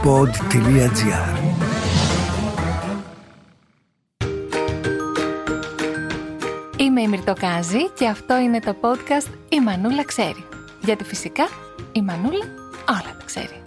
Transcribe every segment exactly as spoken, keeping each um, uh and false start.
pod τελεία gr. Είμαι η Μυρτοκάζη και αυτό είναι το podcast «Η Μανούλα ξέρει». Γιατί φυσικά η Μανούλα όλα τα ξέρει.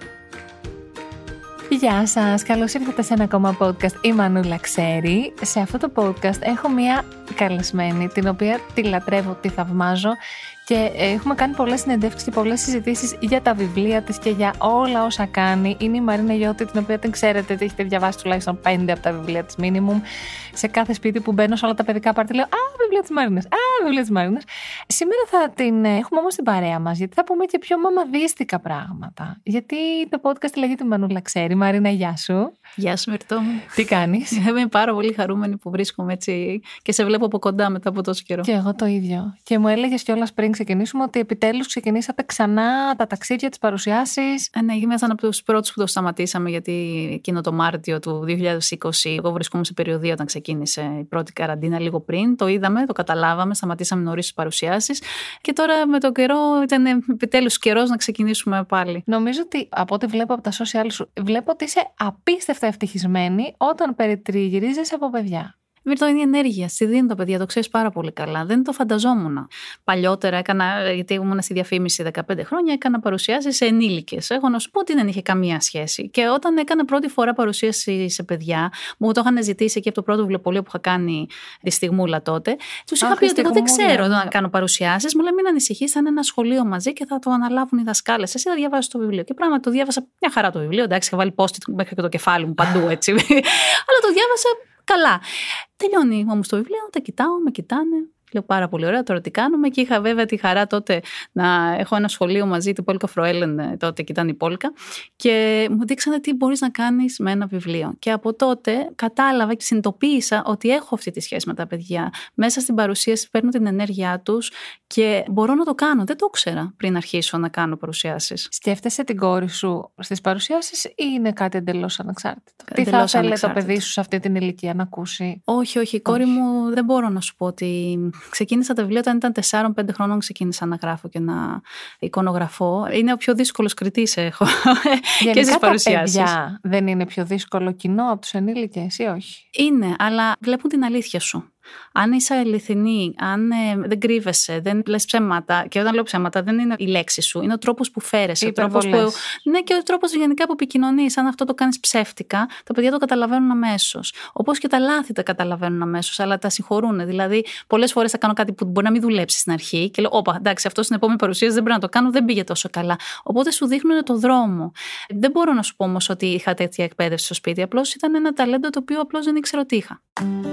Γεια σας, καλώς ήρθατε σε ένα ακόμα podcast «Η Μανούλα ξέρει». Σε αυτό το podcast έχω μία καλεσμένη, την οποία τη λατρεύω, τη θαυμάζω και έχουμε κάνει πολλές συνεντεύξεις και πολλές συζητήσεις για τα βιβλία της και για όλα όσα κάνει. Είναι η Μαρίνα Γιώτη, την οποία την ξέρετε, έχετε διαβάσει τουλάχιστον πέντε από τα βιβλία της minimum. Σε κάθε σπίτι που μπαίνω, σε όλα τα παιδικά πάρτι λέω «Α, βιβλία της Μαρίνας, α, βιβλία της Μαρίνας». Σήμερα θα την έχουμε όμως στην παρέα μας, γιατί θα πούμε και πιο μαμαδίστικα πράγματα. Γιατί το podcast λέγεται «Μανούλα ξέρει». Μαρίνα, γεια σου. Γεια σου, Μυρτώ. Τι κάνεις? Είμαι πάρα πολύ χαρούμενη που βρίσκομαι έτσι και σε βλέπω από κοντά μετά από τόσο καιρό. Και εγώ το ίδιο. Και μου έλεγες κιόλας πριν ξεκινήσουμε ότι επιτέλους ξεκινήσατε ξανά τα ταξίδια, τις παρουσιάσεις. Ε, ναι, ήμασταν από τους πρώτους που το σταματήσαμε, γιατί εκείνο το Μάρτιο του δύο χιλιάδες είκοσι, εγώ βρισκόμουν σε περιοδία όταν ξεκίνησε η πρώτη καραντίνα λίγο πριν. Το είδαμε, το καταλάβαμε, σταματήσαμε νωρίς τις παρουσιάσεις. Και τώρα με τον καιρό ήταν επιτέλους καιρός να ξεκινήσουμε πάλι. Νομίζω ότι από ό,τι βλέπω από τα social σου, βλέπω ότι είσαι απίστευτα ευτυχισμένη όταν περιτριγυρίζεσαι από παιδιά. Μυρτώ, είναι η ενέργεια. Στη δίνουν τα παιδιά, το ξέρεις πάρα πολύ καλά. Δεν το φανταζόμουν. Παλιότερα έκανα, γιατί ήμουν στη διαφήμιση δεκαπέντε χρόνια, έκανα παρουσιάσεις σε ενήλικες. Έχω να σου πω ότι δεν είχε καμία σχέση. Και όταν έκανα πρώτη φορά παρουσίαση σε παιδιά, μου το είχαν ζητήσει και από το πρώτο βιβλιοπωλείο που είχα κάνει τη Στιγμούλα τότε, τους είχα πει ότι εγώ δεν ξέρω να κάνω παρουσιάσεις. Μου λέει μην ανησυχείς, θα είναι ένα σχολείο μαζί και θα το αναλάβουν οι δασκάλες. Εσύ θα διαβάσεις το βιβλίο. Και πράγματι το διάβασα μια χαρά το βιβλίο. Εντάξει, είχα βάλει post-it μέχρι και το κεφάλι μου παντού έτσι. Αλλά το διάβασα καλά. Τελειώνει όμως το βιβλίο, τα κοιτάω, με κοιτάνε. Λέω πάρα πολύ ωραία, τώρα τι κάνουμε. Και είχα βέβαια τη χαρά τότε να έχω ένα σχολείο μαζί, την Πόλκα Φροέλεν, τότε και ήταν η Πόλκα. Και μου δείξανε τι μπορείς να κάνεις με ένα βιβλίο. Και από τότε κατάλαβα και συνειδητοποίησα ότι έχω αυτή τη σχέση με τα παιδιά. Μέσα στην παρουσίαση παίρνω την ενέργειά τους και μπορώ να το κάνω. Δεν το ήξερα πριν αρχίσω να κάνω παρουσιάσεις. Σκέφτεσαι την κόρη σου στις παρουσιάσεις ή είναι κάτι εντελώς ανεξάρτητο? Εντελώς τι θα ήθελε το παιδί σου σε αυτή την ηλικία να ακούσει? Όχι, όχι. Η κόρη μου δεν μπορώ να σου πω ότι. Ξεκίνησα τα βιβλία όταν ήταν τεσσάρων πέντε χρόνων, ξεκίνησα να γράφω και να εικονογραφώ. Είναι ο πιο δύσκολος κριτής έχω και στις παρουσιάσεις. Τα παιδιά δεν είναι πιο δύσκολο κοινό από τους ενήλικες ή όχι? Είναι, αλλά βλέπουν την αλήθεια σου. Αν είσαι αληθινή, αν ε, δεν κρύβεσαι, δεν λες ψέματα, και όταν λέω ψέματα δεν είναι η λέξη σου, είναι ο τρόπος που φέρεσαι. Ο τρόπος που, ναι, και ο τρόπος γενικά που επικοινωνείς. Αν αυτό το κάνεις ψεύτικα, τα παιδιά το καταλαβαίνουν αμέσως. Όπως και τα λάθη τα καταλαβαίνουν αμέσως, αλλά τα συγχωρούν. Δηλαδή, πολλές φορές θα κάνω κάτι που μπορεί να μην δουλέψει στην αρχή και λέω: Όπα, εντάξει, αυτό στην επόμενη παρουσίαση δεν πρέπει να το κάνω, δεν πήγε τόσο καλά. Οπότε σου δείχνουν το δρόμο. Δεν μπορώ να σου πω όμως ότι είχα τέτοια εκπαίδευση στο σπίτι. Απλώς ήταν ένα ταλέντο το οποίο απλώς δεν ήξερα ότι είχα.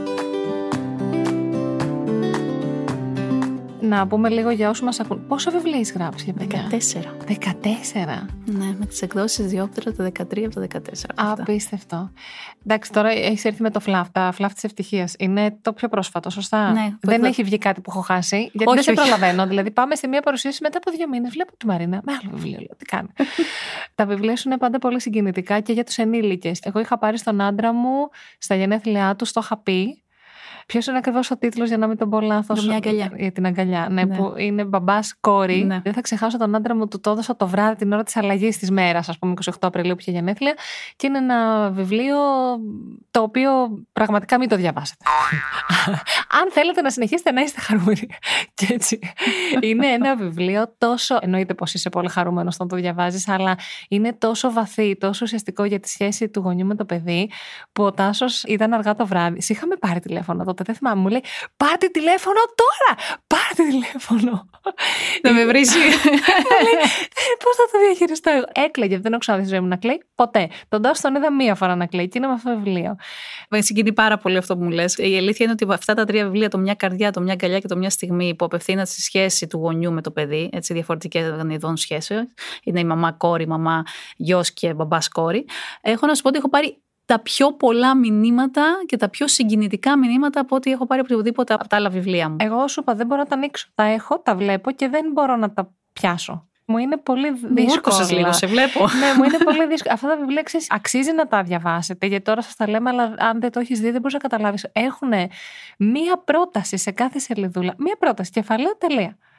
Να πούμε λίγο για όσους μας ακούν. Πόσο βιβλία έχεις γράψει για παιδιά? δεκατέσσερα. δεκατέσσερα. Ναι, με τις εκδόσεις Διόπτρα το δεκατρία από το δεκατέσσερα. Απίστευτο. Εντάξει, τώρα έχεις έρθει με το φλαφ, τα φλαφ της ευτυχίας. Είναι το πιο πρόσφατο, σωστά? Ναι, δεν το... έχει βγει κάτι που έχω χάσει. Γιατί όχι, δεν σε όχι. προλαβαίνω. Δηλαδή, πάμε σε μια παρουσίαση μετά από δύο μήνες. Βλέπω τη Μαρίνα με άλλο βιβλίο. Λέω, τι κάνει. Τα βιβλία σου είναι πάντα πολύ συγκινητικά και για τους ενήλικες. Εγώ είχα πάρει στον άντρα μου στα γενέθλιά του, το είχα πει. Ποιος είναι ακριβώς ο τίτλος, για να μην τον πω λάθος? Μια αγκαλιά. Για την αγκαλιά. Ναι, ναι. Που είναι μπαμπάς κόρη. Ναι. Δεν θα ξεχάσω τον άντρα μου, του το έδωσα το βράδυ την ώρα της αλλαγής της μέρας, ας πούμε, είκοσι οκτώ Απριλίου που είχε γενέθλια. Και είναι ένα βιβλίο το οποίο πραγματικά μην το διαβάσετε. Αν θέλετε να συνεχίσετε να είστε χαρούμενοι. Και έτσι. Είναι ένα βιβλίο τόσο. Εννοείται πως είσαι πολύ χαρούμενος όταν το διαβάζεις, αλλά είναι τόσο βαθύ, τόσο ουσιαστικό για τη σχέση του γονιού με το παιδί, που ο Τάσος ήταν αργά το βράδυ. Σε είχαμε πάρει τηλέφωνο τότε, δεν θυμάμαι, μου λέει: πάρτε τηλέφωνο τώρα! Πάρτε τηλέφωνο! Να με βρίσει. Πώς θα το διαχειριστώ εγώ? Έκλαιγε, δεν έχω ξαναδεί στη ζωή μου να κλαίει ποτέ. Τον Τάσο τον είδα μία φορά να κλαίει και είναι με αυτό το βιβλίο. Με συγκινεί πάρα πολύ αυτό που μου λες. Η αλήθεια είναι ότι αυτά τα τρία βιβλία, το Μια Καρδιά, το Μια Αγκαλιά και το Μια Στιγμή, που απευθύνεται στη σχέση του γονιού με το παιδί, έτσι, διαφορετικές ειδών σχέσεων. Είναι η μαμά-κόρη, μαμά-γιος και μπαμπάς-κόρη. Έχω να σου πω ότι έχω πάρει τα πιο πολλά μηνύματα και τα πιο συγκινητικά μηνύματα από ό,τι έχω πάρει οποιοδήποτε από τα άλλα βιβλία μου. Εγώ σου είπα, δεν μπορώ να τα ανοίξω. Τα έχω, τα βλέπω και δεν μπορώ να τα πιάσω. Μου είναι πολύ δύσκολο. Μου λίγο, σε βλέπω. Ναι, μου είναι πολύ δύσκολο. Αυτά τα βιβλία, ξέρεις, αξίζει να τα διαβάσετε, γιατί τώρα σας τα λέμε, αλλά αν δεν το έχεις δει, δεν μπορείς να καταλάβεις. Έχουν μία πρόταση σε κάθε σελίδουλα. Μία πρόταση, κεφαλαίο, τελεία.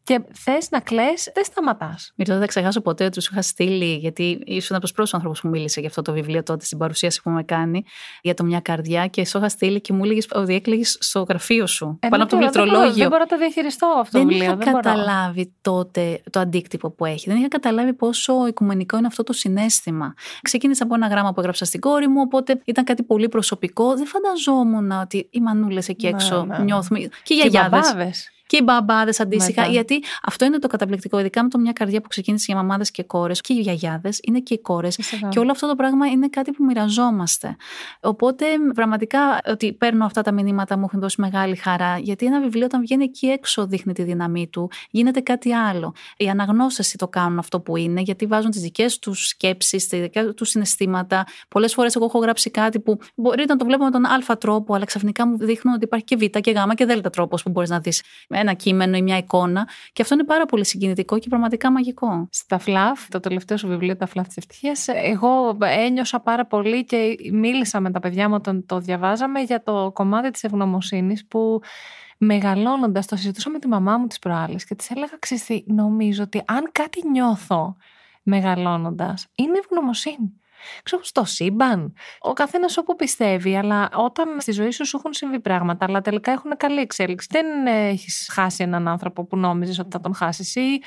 και θες να κλαις, δεν σταματάς. Μυρτώ, δεν θα ξεχάσω ποτέ ότι τους είχα στείλει, γιατί ήσουν από τους πρώτους ανθρώπους που μίλησε για αυτό το βιβλίο τότε στην παρουσίαση που με κάνει, για το Μια Καρδιά, και σου είχα στείλει και μου έλεγες ότι έκλαιγες στο γραφείο σου, ε, πάνω από το πληκτρολόγιο. Δεν, δεν μπορώ να το διαχειριστώ αυτό το δεν βιβλίο. Είχα δεν είχα καταλάβει τότε το αντίκτυπο που έχει. Δεν είχα καταλάβει πόσο οικουμενικό είναι αυτό το συναίσθημα. Ξεκίνησα από ένα γράμμα που έγραψα στην κόρη μου, οπότε ήταν κάτι πολύ προσωπικό. Δεν φανταζόμουν ότι οι μανούλες εκεί έξω ναι, ναι. νιώθουμε. Και οι γιαγιάδες. Και οι μπαμπάδες αντίστοιχα. Μετά. Γιατί αυτό είναι το καταπληκτικό. Ειδικά με το Μια Καρδιά που ξεκίνησε για μαμάδες και κόρες. Και οι γιαγιάδες είναι και οι κόρες. Και όλο αυτό το πράγμα είναι κάτι που μοιραζόμαστε. Οπότε πραγματικά ότι παίρνω αυτά τα μηνύματα μου έχουν δώσει μεγάλη χαρά. Γιατί ένα βιβλίο όταν βγαίνει εκεί έξω δείχνει τη δύναμή του. Γίνεται κάτι άλλο. Οι αναγνώστες το κάνουν αυτό που είναι, γιατί βάζουν τις δικές τους σκέψεις, τα δικά τους συναισθήματα. Πολλές φορές εγώ έχω γράψει κάτι που μπορεί να το βλέπω με τον Α τρόπο, αλλά ξαφνικά μου δείχνουν ότι υπάρχει και Β και Γ και Δ τρόπος που μπορείς να δεις ένα κείμενο ή μια εικόνα, και αυτό είναι πάρα πολύ συγκινητικό και πραγματικά μαγικό. Στα φλαφ, το τελευταίο σου βιβλίο, Τα φλαφ της ευτυχίας, εγώ ένιωσα πάρα πολύ και μίλησα με τα παιδιά μου όταν το διαβάζαμε για το κομμάτι της ευγνωμοσύνης που μεγαλώνοντας το συζητούσα με τη μαμά μου τις προάλλες και της έλεγα, ξέρεις, νομίζω ότι αν κάτι νιώθω μεγαλώνοντας είναι ευγνωμοσύνη. Ξέρω, στο σύμπαν. Ο καθένας όπου πιστεύει, αλλά όταν στη ζωή σου σου έχουν συμβεί πράγματα, αλλά τελικά έχουν καλή εξέλιξη. Δεν έχεις χάσει έναν άνθρωπο που νόμιζες ότι θα τον χάσεις, ή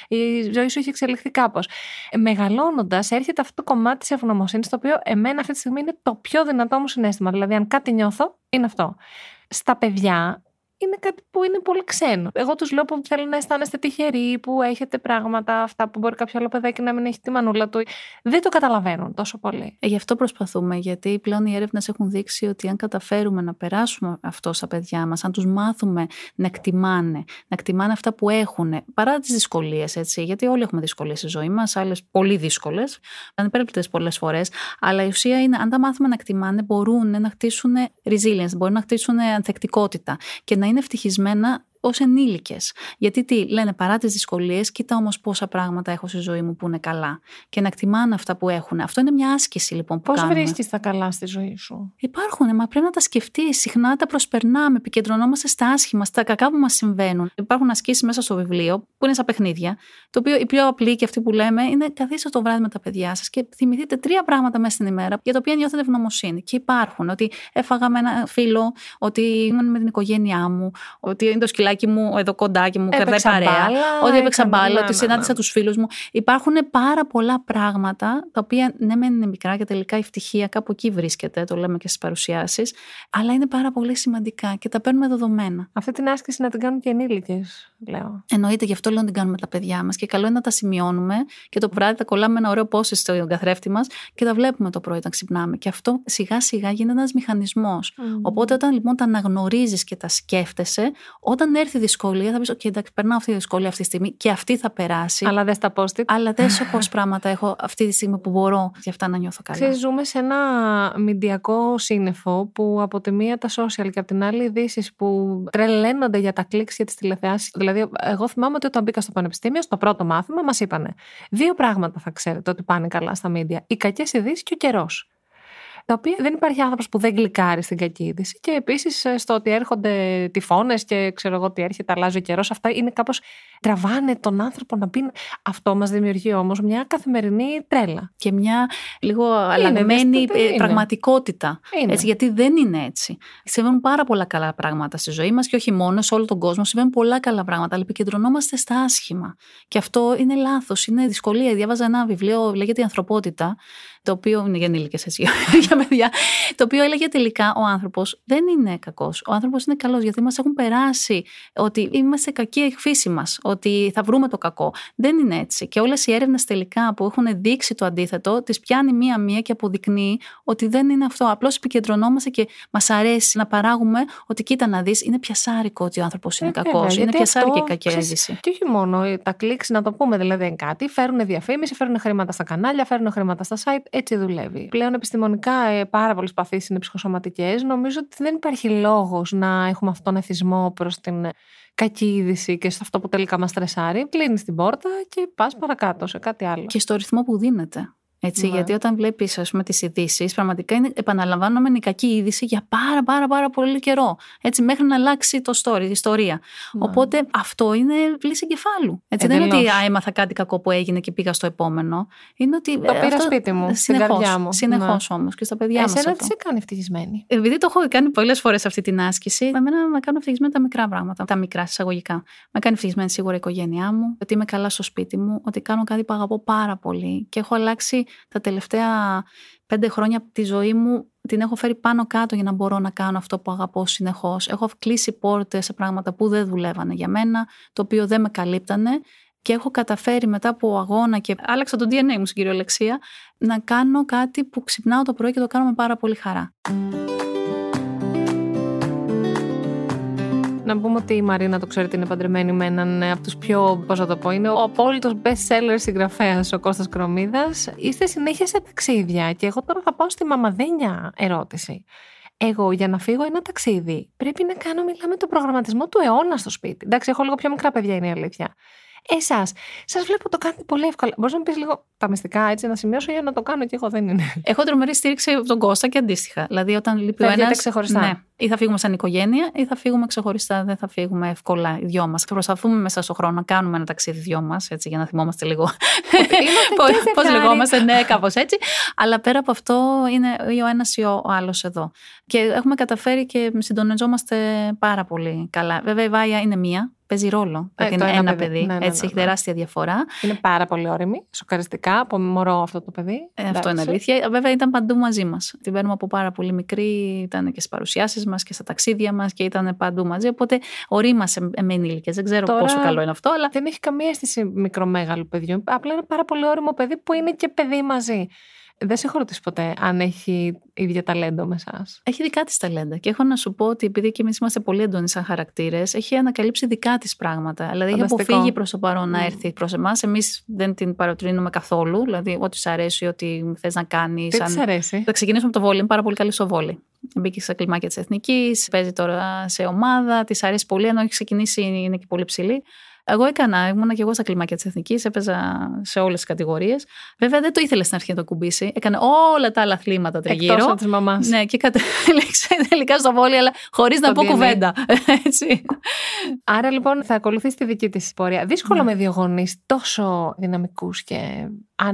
η ζωή σου έχει εξελιχθεί κάπως. Μεγαλώνοντας, έρχεται αυτό το κομμάτι της ευγνωμοσύνης, το οποίο εμένα αυτή τη στιγμή είναι το πιο δυνατό μου συναίσθημα. Δηλαδή, αν κάτι νιώθω, είναι αυτό. Στα παιδιά, είναι κάτι που είναι πολύ ξένο. Εγώ τους λέω που θέλουν να αισθάνεστε τυχεροί, που έχετε πράγματα αυτά που μπορεί κάποιο άλλο παιδάκι να μην έχει τη μανούλα του. Δεν το καταλαβαίνουν τόσο πολύ. Ε, γι' αυτό προσπαθούμε, γιατί πλέον οι έρευνες έχουν δείξει ότι αν καταφέρουμε να περάσουμε αυτό στα παιδιά μας, αν τους μάθουμε να εκτιμάνε, να εκτιμάνε αυτά που έχουν, παρά τις δυσκολίες, έτσι, γιατί όλοι έχουμε δυσκολίες στη ζωή μας, άλλες πολύ δύσκολες, ανυπέρβλητες πολλές φορές, αλλά η ουσία είναι, αν τα μάθουμε να εκτιμάνε, μπορούν να χτίσουν resilience, μπορούν να χτίσουν ανθεκτικότητα και να είναι ευτυχισμένα ως ενήλικες. Γιατί τι λένε, παρά τις δυσκολίες, κοίτα όμως πόσα πράγματα έχω στη ζωή μου που είναι καλά. Και να εκτιμάνε αυτά που έχουν. Αυτό είναι μια άσκηση λοιπόν που Πώς κάνουμε. Πώς βρίσκεις τα καλά στη ζωή σου? Υπάρχουν, μα πρέπει να τα σκεφτείς. Συχνά τα προσπερνάμε, επικεντρωνόμαστε στα άσχημα, στα κακά που μας συμβαίνουν. Υπάρχουν ασκήσεις μέσα στο βιβλίο που είναι σαν παιχνίδια. Το οποίο η πιο απλή και αυτή που λέμε είναι καθίστε το βράδυ με τα παιδιά σας και θυμηθείτε τρία πράγματα μέσα στην ημέρα για τα οποία νιώθετε ευγνωμοσύνη. Και υπάρχουν. Ότι έφαγα με ένα φίλο, ότι ήμουν με την οικογένειά μου, ότι είναι το σκυλάκι μου, εδώ κοντάκι μου, κρατάει παρέα, ότι έπαιξα μπάλα, ότι συνάντησα τους φίλους μου. Υπάρχουν πάρα πολλά πράγματα τα οποία ναι, μεν είναι μικρά και τελικά η ευτυχία κάπου εκεί βρίσκεται, το λέμε και στις παρουσιάσεις, αλλά είναι πάρα πολύ σημαντικά και τα παίρνουμε δεδομένα. Αυτή την άσκηση να την κάνουν και ενήλικες, λέω. Εννοείται, γι' αυτό λέω να την κάνουμε τα παιδιά μας και καλό είναι να τα σημειώνουμε και το βράδυ τα κολλάμε ένα ωραίο post στον καθρέφτη μας και τα βλέπουμε το πρωί όταν ξυπνάμε. Και αυτό σιγά σιγά γίνεται ένας μηχανισμός. Mm. Οπότε όταν λοιπόν τα αναγνωρίζεις και τα σκέφτεσαι, όταν έρθει δυσκολία θα πεις: OK, εντάξει, περνάω αυτή τη δυσκολία αυτή τη στιγμή και αυτή θα περάσει. Αλλά δες τα post-it. Αλλά δες πόσα πράγματα έχω αυτή τη στιγμή που μπορώ για αυτά να νιώθω καλά. Ξέρεις, ζούμε σε ένα μηντιακό σύννεφο που από τη μία τα social και από την άλλη ειδήσεις που τρελαίνονται για τα κλικς για τις τηλεθεάσεις. Δηλαδή, εγώ θυμάμαι ότι όταν μπήκα στο πανεπιστήμιο, στο πρώτο μάθημα, μας είπανε δύο πράγματα θα ξέρετε ότι πάνε καλά στα media: οι κακές ειδήσεις και ο καιρός. Τα οποία δεν υπάρχει άνθρωπος που δεν γλυκάρει στην κακή είδηση. Και επίσης στο ότι έρχονται τυφώνες και ξέρω εγώ τι έρχεται, αλλάζει ο καιρός. Αυτά είναι κάπως τραβάνε τον άνθρωπο να πει. Αυτό μας δημιουργεί όμως μια καθημερινή τρέλα. Και μια λίγο αλλαγμένη πραγματικότητα. Είναι. Έτσι, γιατί δεν είναι έτσι. Συμβαίνουν πάρα πολλά καλά πράγματα στη ζωή μας και όχι μόνο, σε όλο τον κόσμο. Συμβαίνουν πολλά καλά πράγματα, αλλά επικεντρωνόμαστε στα άσχημα. Και αυτό είναι λάθος, είναι δυσκολία. Διάβαζα ένα βιβλίο, λέγεται Η Ανθρωπότητα, το οποίο είναι για ενήλικες, έτσι, για παιδιά, το οποίο έλεγε τελικά ο άνθρωπος δεν είναι κακός. Ο άνθρωπος είναι καλός, γιατί μας έχουν περάσει ότι είμαστε κακοί εκ φύση μας, ότι θα βρούμε το κακό. Δεν είναι έτσι. Και όλες οι έρευνες τελικά που έχουν δείξει το αντίθετο, τις πιάνει μία-μία και αποδεικνύει ότι δεν είναι αυτό. Απλώς επικεντρωνόμαστε και μας αρέσει να παράγουμε ότι κοίτα να δεις, είναι πιασάρικο ότι ο άνθρωπος είναι ε, κακός. Είναι πιασάρικη η κακή είδηση. Και όχι μόνο τα κλικς, να το πούμε δηλαδή είναι κάτι, φέρουν διαφήμιση, φέρουν χρήματα στα κανάλια, φέρουν χρήματα στα site. Έτσι δουλεύει. Πλέον επιστημονικά ε, πάρα πολλές παθήσεις είναι ψυχοσωματικές. Νομίζω ότι δεν υπάρχει λόγος να έχουμε αυτόν τον εθισμό προς την κακή είδηση και σε αυτό που τελικά μας στρεσάρει. Κλείνεις την πόρτα και πας παρακάτω σε κάτι άλλο. Και στο ρυθμό που δίνεται. Έτσι, Ναι. γιατί όταν βλέπεις, ας πούμε, τις ειδήσεις, πραγματικά είναι επαναλαμβανόμενη κακή είδηση για πάρα πάρα πάρα πολύ καιρό. Έτσι, μέχρι να αλλάξει το story, η ιστορία. Ναι. Οπότε αυτό είναι πλήση εγκεφάλου. Έτσι, δεν είναι Εντελώς. ότι α, έμαθα κάτι κακό που έγινε και πήγα στο επόμενο. Είναι ότι. Το πήρα σπίτι μου, στην καρδιά μου. Συνεχώς Ναι. όμως και στα παιδιά μας. Εσένα αυτό. τι σε κάνει ευτυχισμένη? Επειδή το έχω κάνει πολλές φορές αυτή την άσκηση, εμένα με κάνουν ευτυχισμένη τα μικρά πράγματα. Τα μικρά εισαγωγικά. Με κάνει ευτυχισμένη σίγουρα η οικογένειά μου, ότι είμαι καλά στο σπίτι μου, ότι κάνω κάτι που αγαπώ πάρα πολύ και έχω αλλάξει τα τελευταία πέντε χρόνια τη ζωή μου. Την έχω φέρει πάνω κάτω για να μπορώ να κάνω αυτό που αγαπώ συνεχώς. Έχω κλείσει πόρτες σε πράγματα που δεν δουλεύανε για μένα, το οποίο δεν με καλύπτανε. Και έχω καταφέρει μετά από αγώνα και άλλαξα το ντι εν έι μου στην κυριολεξία να κάνω κάτι που ξυπνάω το πρωί και το κάνω με πάρα πολύ χαρά. Να πούμε ότι η Μαρίνα, το ξέρετε, είναι παντρεμένη με έναν από τους πιο, πώς θα το πω, είναι ο απόλυτος best seller συγγραφέας, ο Κώστας Κρομίδας. Είστε συνέχεια σε ταξίδια και εγώ τώρα θα πάω στη μαμαδένια ερώτηση. Εγώ για να φύγω ένα ταξίδι πρέπει να κάνω, μιλάμε, τον προγραμματισμό του αιώνα στο σπίτι. Εντάξει, έχω λίγο πιο μικρά παιδιά, είναι η αλήθεια. Εσάς, σας βλέπω το κάνετε πολύ εύκολα. Μπορείς να μου πεις λίγο τα μυστικά, έτσι, να σημειώσω για να το κάνω και εγώ, δεν είναι? Έχω τρομερή στήριξη από τον Κώστα και αντίστοιχα. Δηλαδή, όταν λείπει ο ένας. Ξεχωριστά. Ναι, ή θα φύγουμε σαν οικογένεια, ή θα φύγουμε ξεχωριστά. Δεν θα φύγουμε εύκολα οι δυο μας. Προσπαθούμε μέσα στον χρόνο να κάνουμε ένα ταξίδι δυο μας, έτσι, για να θυμόμαστε λίγο. Πώς λεγόμαστε, ναι, κάπως έτσι. Αλλά πέρα από αυτό, είναι ή ο ένας ή ο άλλος εδώ. Και έχουμε καταφέρει και συντονιζόμαστε πάρα πολύ καλά. Βέβαια, η Βάια είναι μία. Παίζει ρόλο. Ε, είναι ένα, ένα παιδί. παιδί. Ναι, ναι, ναι, έτσι, ναι, έχει ναι. τεράστια διαφορά. Είναι πάρα πολύ όρημη, σοκαριστικά, από μωρό αυτό το παιδί. Ε, αυτό είναι αλήθεια. Βέβαια, ήταν παντού μαζί μας. Την παίρνουμε από πάρα πολύ μικρή, ήταν και στις παρουσιάσεις μας και στα ταξίδια μας και ήταν παντού μαζί. Οπότε ορίμασε με ενήλικες. Δεν ξέρω Τώρα, πόσο καλό είναι αυτό, αλλά. Δεν έχει καμία αίσθηση μικρομέγαλου παιδιού. Απλά είναι πάρα πολύ όριμο παιδί που είναι και παιδί μαζί. Δεν σε έχω ρωτήσει ποτέ αν έχει ίδιο ταλέντο με εσάς. Έχει δικά της ταλέντα. Και έχω να σου πω ότι επειδή και εμείς είμαστε πολύ έντονοι σαν χαρακτήρες, έχει ανακαλύψει δικά της πράγματα. Δηλαδή, έχει αποφύγει προς το παρόν mm. να έρθει προς εμάς. Εμείς δεν την παροτρύνουμε καθόλου. Δηλαδή, ό,τι σ' αρέσει, ό,τι θες να κάνεις. Τι σαν... της αρέσει? Θα ξεκινήσουμε από το βόλι. Είναι πάρα πολύ καλή στο βόλι. Μπήκε στα κλιμάκια της Εθνικής, παίζει τώρα σε ομάδα, της αρέσει πολύ, ενώ έχει ξεκινήσει, είναι και πολύ ψηλή. Εγώ έκανα, ήμουνα και εγώ στα κλιμάκια της Εθνικής, έπαιζα σε όλες τις κατηγορίες. Βέβαια δεν το ήθελε στην αρχή να το κουμπίσει. Έκανε όλα τα άλλα αθλήματα τριγύρω. Εκτός από της μαμάς. Ναι, και κατέληξε τελικά στο βόλι, αλλά χωρίς να πω κουβέντα. Έτσι. Άρα λοιπόν θα ακολουθήσει τη δική της πορεία. Δύσκολο Ναι. με δύο γονείς τόσο δυναμικούς και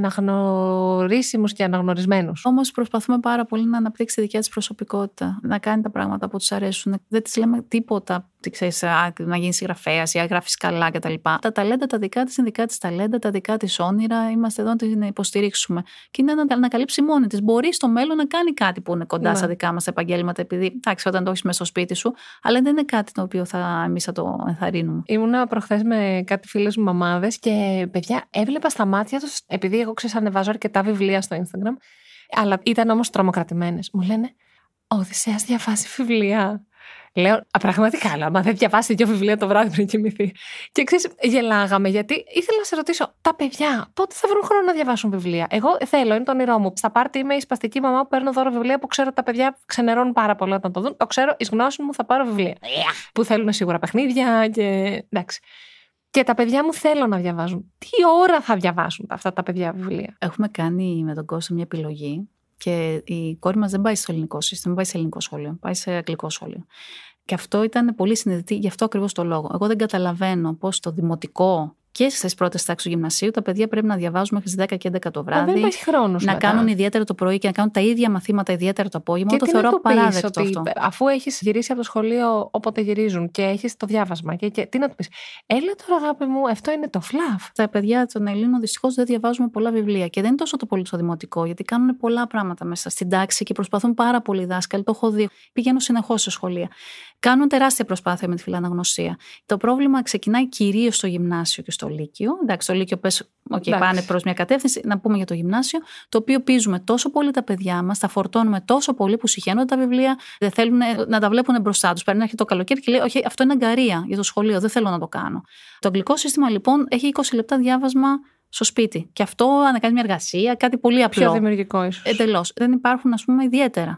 αναγνωρίσιμους και αναγνωρισμένους. Όμως προσπαθούμε πάρα πολύ να αναπτύξει τη δικιά της προσωπικότητα, να κάνει τα πράγματα που της αρέσουν. Δεν της λέμε τίποτα, τι ξέρεις, να γίνει συγγραφέας ή να γράφεις καλά κτλ. Τα ταλέντα τα δικά της είναι δικά της ταλέντα, τα δικά της όνειρα. Είμαστε εδώ να την υποστηρίξουμε. Και είναι να ανακαλύψει μόνη της. Μπορεί στο μέλλον να κάνει κάτι που είναι κοντά ναι. στα δικά μας επαγγέλματα, επειδή εντάξει, όταν το έχεις μέσα στο σπίτι σου, αλλά δεν είναι κάτι το οποίο θα, εμείς θα το ενθαρρύνουμε. Ήμουνα προχθές με κάτι φίλες μου μαμάδες και παιδιά έβλεπα στα μάτια τους, επειδή εγώ ξέρεις ανεβάζω αρκετά βιβλία στο Instagram, αλλά ήταν όμως τρομοκρατημένες. Μου λένε, ο Οδυσσέας διαβάζει βιβλία. Λέω, α, πραγματικά, αλλά άμα δεν διαβάσει δύο βιβλία το βράδυ πριν κοιμηθεί. Και ξέρεις, γελάγαμε, γιατί ήθελα να σε ρωτήσω, τα παιδιά πότε θα βρουν χρόνο να διαβάσουν βιβλία? Εγώ θέλω, είναι το όνειρό μου. Στα πάρτι είμαι η σπαστική μαμά που παίρνω δώρο βιβλία που ξέρω ότι τα παιδιά ξενερώνουν πάρα πολύ όταν το δουν. Το ξέρω, εις γνώση μου θα πάρω βιβλία. Yeah. Που θέλουν σίγουρα παιχνίδια και. Εντάξει. Και τα παιδιά μου θέλω να διαβάζουν. Τι ώρα θα διαβάσουν αυτά τα παιδιά βιβλία? Έχουμε κάνει με τον Κώστα μια επιλογή. Και η κόρη μας δεν πάει στο ελληνικό σύστημα, δεν πάει σε ελληνικό σχολείο, πάει σε αγγλικό σχολείο. Και αυτό ήταν πολύ συνειδητή, γι' αυτό ακριβώς το λόγο. Εγώ δεν καταλαβαίνω πώς το δημοτικό και στις πρώτες τάξεις του γυμνασίου τα παιδιά πρέπει να διαβάζουν μέχρι τις δέκα και έντεκα το βράδυ. Δεν υπάρχει χρόνος να μετά. κάνουν ιδιαίτερα το πρωί και να κάνουν τα ίδια μαθήματα ιδιαίτερα το απόγευμα. Το θεωρώ απαράδεκτο αυτό. Αφού έχεις γυρίσει από το σχολείο όποτε γυρίζουν και έχεις το διάβασμα. Και, και τι να του πεις? Έλα τώρα, αγάπη μου, αυτό είναι το φλαφ. Τα παιδιά των Ελλήνων δυστυχώς δεν διαβάζουμε πολλά βιβλία. Και δεν είναι τόσο το πολύ στο δημοτικό, γιατί κάνουν πολλά πράγματα μέσα στην τάξη και προσπαθούν πάρα πολύ οι δάσκαλοι. Το έχω δει. Πηγαίνω συνεχώς σε σχολεία. Κάνουν τεράστια προσπάθεια με τη φιλαναγνωσία. Το πρόβλημα ξεκινάει κυρίως στο γυμνάσιο και στο λύκειο. Εντάξει, στο λύκειο πες, okay, πάνε προς μια κατεύθυνση. Να πούμε για το γυμνάσιο, το οποίο πείζουμε τόσο πολύ τα παιδιά μας, τα φορτώνουμε τόσο πολύ που συχαίνονται τα βιβλία, δεν θέλουν να τα βλέπουν μπροστά τους. Παίρνει να έρχεται το καλοκαίρι και λέει: όχι, αυτό είναι αγκαρία για το σχολείο, δεν θέλω να το κάνω. Το αγγλικό σύστημα λοιπόν έχει είκοσι λεπτά διάβασμα στο σπίτι. Και αυτό ανακάνει μια εργασία, κάτι πολύ απλό. Πιο δημιουργικό ίσως. Εντελώς. Δεν υπάρχουν, ας πούμε, ιδιαίτερα.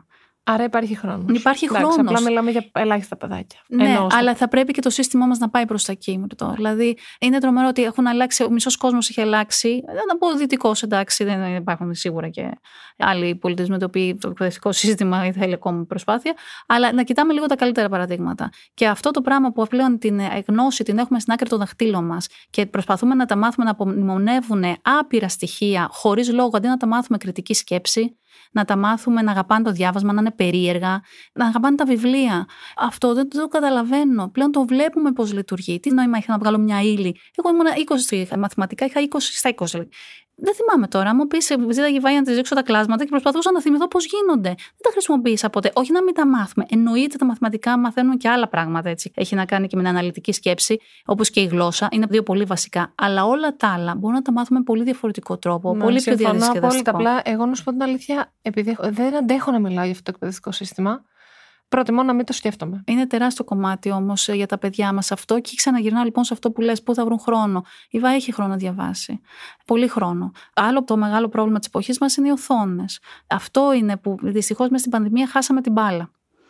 Άρα υπάρχει χρόνος. Υπάρχει χρόνος. Απλά μιλάμε για ελάχιστα παιδάκια. Ναι, Ενώ στο... αλλά θα πρέπει και το σύστημά μας να πάει προς τα εκεί. Δηλαδή, είναι τρομερό ότι έχουν αλλάξει, ο μισός κόσμος έχει αλλάξει. Δεν θα πω δυτικός, εντάξει, δεν υπάρχουν σίγουρα και άλλοι πολιτισμοί, το οποίο το εκπαιδευτικό σύστημα θέλει ακόμα προσπάθεια. Αλλά να κοιτάμε λίγο τα καλύτερα παραδείγματα. Και αυτό το πράγμα που πλέον την γνώση την έχουμε στην άκρη των δαχτύλων μας και προσπαθούμε να τα μάθουμε να απομνημονεύουν άπειρα στοιχεία χωρίς λόγο, αντί να τα μάθουμε κριτική σκέψη. Να τα μάθουμε να αγαπάνε το διάβασμα, να είναι περίεργα, να αγαπάνε τα βιβλία. Αυτό δεν το καταλαβαίνω. Πλέον το βλέπουμε πώς λειτουργεί. Τι νόημα έχει να βγάλω μια ύλη. Εγώ ήμουν είκοσι μαθηματικά, είχα είκοσι στα είκοσι. Δεν θυμάμαι τώρα. Μου πει, ζήταγε βάει να τη ρίξω τα κλάσματα και προσπαθούσα να θυμηθώ πώς γίνονται. Δεν τα χρησιμοποίησα ποτέ. Όχι να μην τα μάθουμε. Εννοείται τα μαθηματικά μαθαίνουν και άλλα πράγματα έτσι. Έχει να κάνει και με την αναλυτική σκέψη, όπως και η γλώσσα. Είναι δύο πολύ βασικά. Αλλά όλα τα άλλα μπορούμε να τα μάθουμε με πολύ διαφορετικό τρόπο. Ναι, πολύ πιο διαδικαστικό. Απλά, εγώ να σου πω την αλήθεια, επειδή δεν αντέχω να μιλάω για αυτό το εκπαιδευτικό σύστημα. Προτιμώ να μην το σκέφτομαι. Είναι τεράστιο κομμάτι όμως για τα παιδιά μας αυτό. Και ξαναγυρνάω λοιπόν σε αυτό που λες, πού θα βρουν χρόνο. Η Βάη έχει χρόνο να διαβάσει. Πολύ χρόνο. Άλλο το μεγάλο πρόβλημα της εποχής μας είναι οι οθόνες. Αυτό είναι που δυστυχώς μέσα στην πανδημία χάσαμε την μπάλα.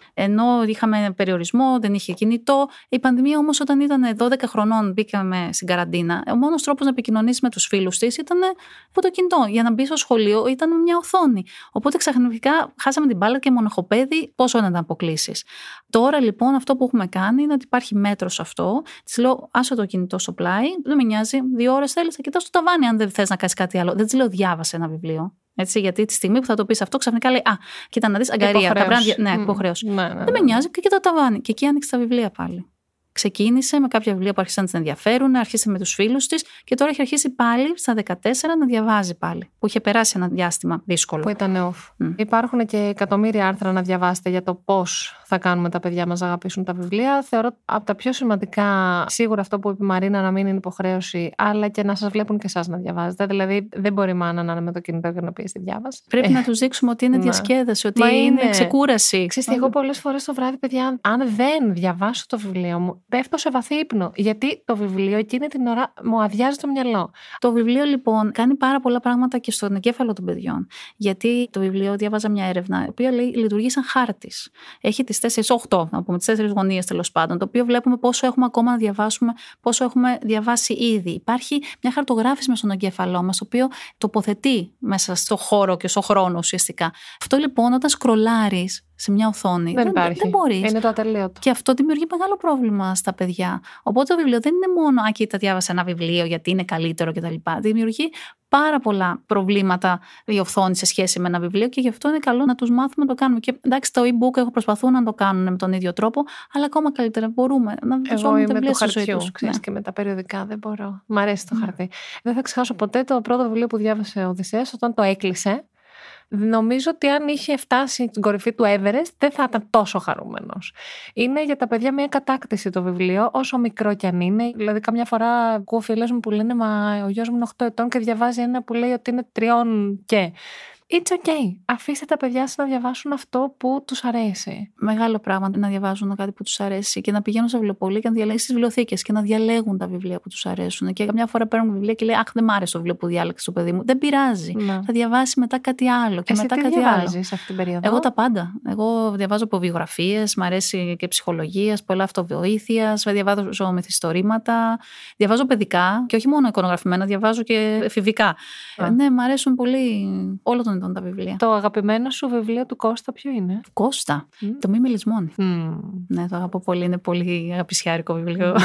Ενώ είχαμε περιορισμό, δεν είχε κινητό. Η πανδημία όμως, όταν ήταν δώδεκα χρονών, μπήκαμε στην καραντίνα. Ο μόνος τρόπος να επικοινωνήσει με τους φίλους της ήταν από το κινητό. Για να μπει στο σχολείο ήταν μια οθόνη. Οπότε ξαφνικά χάσαμε την μπάλα και μονοχοπέδι, πόσο να τα αποκλείσεις. Τώρα λοιπόν αυτό που έχουμε κάνει είναι ότι υπάρχει μέτρο σε αυτό. Της λέω, άσε το κινητό στο πλάι, δεν με νοιάζει, δύο ώρες θέλεις, θα κοιτάς το ταβάνι αν δεν θες να κάνεις κάτι άλλο. Δεν της λέω, διάβασε ένα βιβλίο. Έτσι, γιατί τη στιγμή που θα το πεις αυτό, ξαφνικά λέει: Α, κοίτα να δεις, αγκαρία. Τα πρέπει να... Ναι, υποχρέωση. Ναι, ναι, ναι. Δεν με νοιάζει και κοίτα το ταβάνι. Και εκεί άνοιξε τα βιβλία πάλι. Ξεκίνησε με κάποια βιβλία που άρχισαν να την ενδιαφέρουν, άρχισε με τους φίλους της και τώρα έχει αρχίσει πάλι στα δεκατέσσερα να διαβάζει πάλι. Που είχε περάσει ένα διάστημα δύσκολο. Που ήταν off. Mm. Υπάρχουν και εκατομμύρια άρθρα να διαβάσετε για το πώς θα κάνουμε τα παιδιά μας να αγαπήσουν τα βιβλία. Θεωρώ από τα πιο σημαντικά, σίγουρα αυτό που είπε η Μαρίνα, να μην είναι υποχρέωση, αλλά και να σας βλέπουν και εσάς να διαβάζετε. Δηλαδή, δεν μπορεί η μάνα να είναι με το κινητό και να πει στη διάβαση. Πρέπει να τους δείξουμε ότι είναι διασκέδαση, ότι είναι, είναι ξεκούραση. Ξέρετε, εγώ πολλές φορές το βράδυ, παιδιά, αν δεν διαβάσω το βιβλίο μου, πέφτω σε βαθύ ύπνο. Γιατί το βιβλίο εκείνη την ώρα μου αδειάζει το μυαλό. Το βιβλίο λοιπόν κάνει πάρα πολλά πράγματα και στον εγκέφαλο των παιδιών. Γιατί το βιβλίο, διάβαζα μια έρευνα, η οποία λέει λειτουργεί σαν χάρτης. Έχει τις τέσσερις, οχτώ, να πούμε, τις τέσσερις γωνίες τέλος πάντων. Το οποίο βλέπουμε πόσο έχουμε ακόμα να διαβάσουμε, πόσο έχουμε διαβάσει ήδη. Υπάρχει μια χαρτογράφηση μες στον εγκέφαλό μας, το οποίο τοποθετεί μέσα στο χώρο και στο χρόνο ουσιαστικά. Αυτό λοιπόν όταν σκρολάρεις σε μια οθόνη. Δεν, δεν, δεν μπορείς. Είναι το ατελείωτο. Και αυτό δημιουργεί μεγάλο πρόβλημα στα παιδιά. Οπότε το βιβλίο δεν είναι μόνο, α, κοίτα, διάβασα ένα βιβλίο γιατί είναι καλύτερο κτλ. Δημιουργεί πάρα πολλά προβλήματα η οθόνη σε σχέση με ένα βιβλίο και γι' αυτό είναι καλό να τους μάθουμε να το κάνουμε. Και εντάξει, το e-book έχω προσπαθούν να το κάνουν με τον ίδιο τρόπο, αλλά ακόμα καλύτερα μπορούμε να βάζουμε τα βιβλία στη ζωή τους. Ξέρεις, ναι. Και με τα περιοδικά δεν μπορώ. Μ' αρέσει το ναι. χαρτί. Δεν θα ξεχάσω ποτέ το πρώτο βιβλίο που διάβασε ο Οδυσσέας όταν το έκλεισε. Νομίζω ότι αν είχε φτάσει στην κορυφή του Everest δεν θα ήταν τόσο χαρούμενος. Είναι για τα παιδιά μια κατάκτηση το βιβλίο, όσο μικρό κι αν είναι. Δηλαδή, καμιά φορά ακούω φίλες μου που λένε «Μα ο γιος μου είναι οκτώ ετών και διαβάζει ένα που λέει ότι είναι τριών και». It's okay. Αφήστε τα παιδιά σας να διαβάσουν αυτό που τους αρέσει. Μεγάλο πράγμα να διαβάζουν κάτι που τους αρέσει και να πηγαίνουν σε βιβλιοπωλεία και να διαλέγουν στις βιβλιοθήκες και να διαλέγουν τα βιβλία που τους αρέσουν. Και καμιά φορά παίρνουν βιβλία και λέει «Αχ, δεν μ' άρεσε το βιβλίο που διάλεξε το παιδί μου». Δεν πειράζει. Να. Θα διαβάσει μετά κάτι άλλο. Και εσύ μετά τι κάτι διαβάζεις άλλο. Αυτή την περίοδο? Εγώ τα πάντα. Εγώ διαβάζω από βιογραφίες, μ' αρέσει και ψυχολογίας, πολλά αυτοβοήθειας, διαβάζω μυθιστορήματα, διαβάζω παιδικά και όχι μόνο εικονογραφημένα, διαβάζω και εφηβικά. Α. Ναι, μ' αρέσουν πολύ όλο τον τα βιβλία. Το αγαπημένο σου βιβλίο του Κώστα ποιο είναι? Κώστα, mm. το Μη Μελισμόνι. Mm. Ναι, το αγαπώ πολύ. Είναι πολύ αγαπησιάρικο βιβλίο.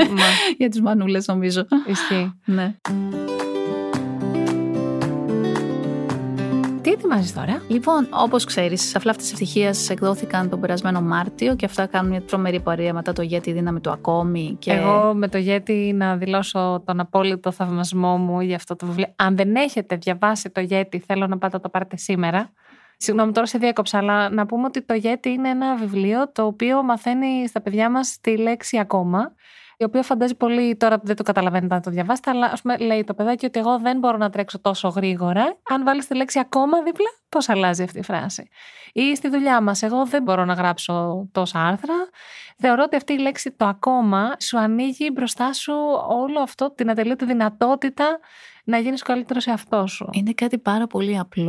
Για τις μανούλες νομίζω. Ισχύει. Ναι. Τι ετοιμάζεις τώρα? Λοιπόν, όπως ξέρεις, Αφλά αυτής της ευτυχίας εκδόθηκαν τον περασμένο Μάρτιο και αυτά κάνουν μια τρομερή πορεία μετά το Γέτη δύναμη του ακόμη. Και... Εγώ με το Γέτη να δηλώσω τον απόλυτο θαυμασμό μου για αυτό το βιβλίο. Αν δεν έχετε διαβάσει το Γέτη, θέλω να πάτε να το πάρετε σήμερα. Συγγνώμη, τώρα σε διέκοψα, αλλά να πούμε ότι το Γέτη είναι ένα βιβλίο το οποίο μαθαίνει στα παιδιά μας τη λέξη ακόμα. Η οποία φαντάζει πολύ, τώρα δεν το καταλαβαίνετε να το διαβάσετε, αλλά ας πούμε λέει το παιδάκι ότι εγώ δεν μπορώ να τρέξω τόσο γρήγορα. Αν βάλεις τη λέξη ακόμα δίπλα, πώς αλλάζει αυτή η φράση. Ή στη δουλειά μας, εγώ δεν μπορώ να γράψω τόσα άρθρα. Θεωρώ ότι αυτή η λέξη το ακόμα σου ανοίγει μπροστά σου όλο αυτό, την ατελείωτη δυνατότητα να γίνεις καλύτερος σε αυτό σου. Είναι κάτι πάρα πολύ απλό